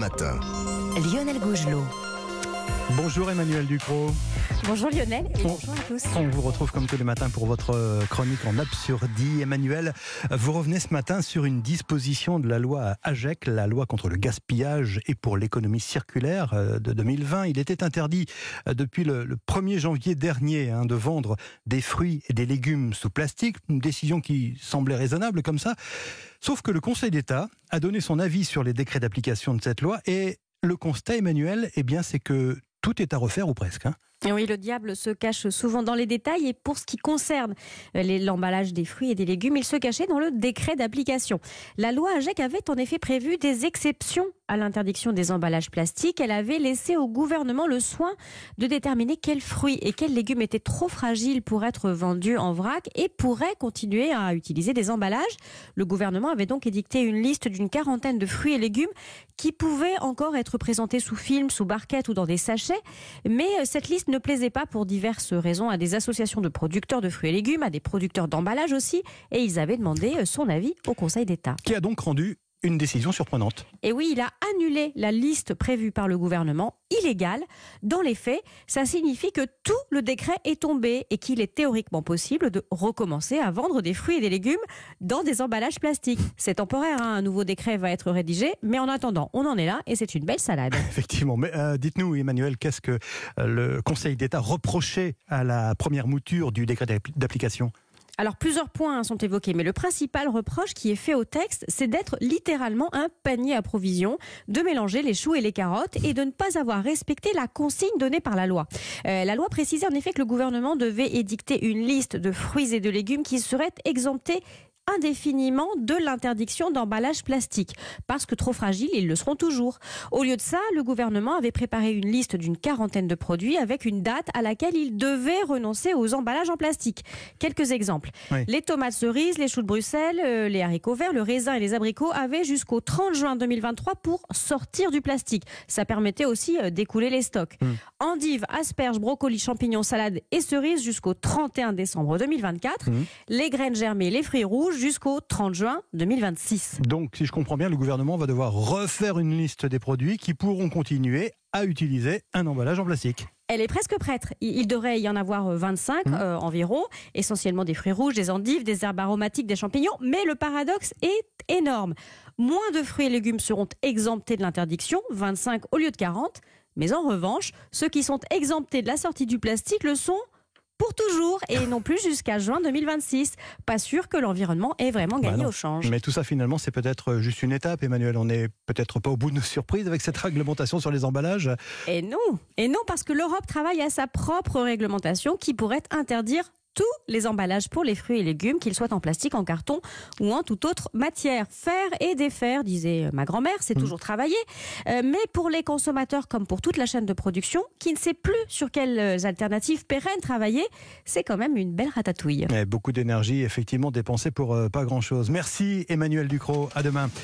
matin. Lionel Gougelot. Bonjour Emmanuel Ducrot. Bonjour Lionel et bonjour à tous. On vous retrouve comme tous les matins pour votre chronique en absurdie. Emmanuel, vous revenez ce matin sur une disposition de la loi AGEC, la loi contre le gaspillage et pour l'économie circulaire de 2020. Il était interdit depuis le 1er janvier dernier de vendre des fruits et des légumes sous plastique, une décision qui semblait raisonnable comme ça. Sauf que le Conseil d'État a donné son avis sur les décrets d'application de cette loi et le constat, Emmanuel, c'est que tout est à refaire ou presque. Et oui, le diable se cache souvent dans les détails et pour ce qui concerne l'emballage des fruits et des légumes, il se cachait dans le décret d'application. La loi AGEC avait en effet prévu des exceptions à l'interdiction des emballages plastiques. Elle avait laissé au gouvernement le soin de déterminer quels fruits et quels légumes étaient trop fragiles pour être vendus en vrac et pourraient continuer à utiliser des emballages. Le gouvernement avait donc édicté une liste d'une quarantaine de fruits et légumes qui pouvaient encore être présentés sous film, sous barquette ou dans des sachets. Mais cette liste ne plaisait pas pour diverses raisons à des associations de producteurs de fruits et légumes, à des producteurs d'emballage aussi, et ils avaient demandé son avis au Conseil d'État. Qui a donc rendu une décision surprenante. Et oui, il a annulé la liste prévue par le gouvernement, illégale. Dans les faits, ça signifie que tout le décret est tombé et qu'il est théoriquement possible de recommencer à vendre des fruits et des légumes dans des emballages plastiques. C'est temporaire, un nouveau décret va être rédigé, mais en attendant, on en est là et c'est une belle salade. Effectivement, mais dites-nous Emmanuel, qu'est-ce que le Conseil d'État reprochait à la première mouture du décret d'application ? Alors plusieurs points sont évoqués, mais le principal reproche qui est fait au texte, c'est d'être littéralement un panier à provisions, de mélanger les choux et les carottes et de ne pas avoir respecté la consigne donnée par la loi. La loi précisait en effet que le gouvernement devait édicter une liste de fruits et de légumes qui seraient exemptés indéfiniment de l'interdiction d'emballage plastique, parce que trop fragiles, ils le seront toujours. Au lieu de ça, le gouvernement avait préparé une liste d'une quarantaine de produits avec une date à laquelle il devait renoncer aux emballages en plastique. Quelques exemples. Oui. Les tomates cerises, les choux de Bruxelles, les haricots verts, le raisin et les abricots avaient jusqu'au 30 juin 2023 pour sortir du plastique. Ça permettait aussi d'écouler les stocks. Endives, asperges, brocolis, champignons, salades et cerises jusqu'au 31 décembre 2024. Les graines germées, les fruits rouges jusqu'au 30 juin 2026. Donc, si je comprends bien, le gouvernement va devoir refaire une liste des produits qui pourront continuer à utiliser un emballage en plastique. Elle est presque prête. Il devrait y en avoir 25 environ, essentiellement des fruits rouges, des endives, des herbes aromatiques, des champignons. Mais le paradoxe est énorme. Moins de fruits et légumes seront exemptés de l'interdiction, 25 au lieu de 40. Mais en revanche, ceux qui sont exemptés de la sortie du plastique le sont pour toujours et non plus jusqu'à juin 2026. Pas sûr que l'environnement ait vraiment gagné au change. Mais tout ça finalement c'est peut-être juste une étape, Emmanuel. On n'est peut-être pas au bout de nos surprises avec cette réglementation sur les emballages. Et non, parce que l'Europe travaille à sa propre réglementation qui pourrait interdire tous les emballages pour les fruits et légumes, qu'ils soient en plastique, en carton ou en toute autre matière. Faire et défaire, disait ma grand-mère, c'est toujours travailler. Mais pour les consommateurs, comme pour toute la chaîne de production, qui ne sait plus sur quelles alternatives pérennes travailler, c'est quand même une belle ratatouille. Beaucoup d'énergie, effectivement, dépensée pour pas grand-chose. Merci Emmanuel Ducrot, à demain.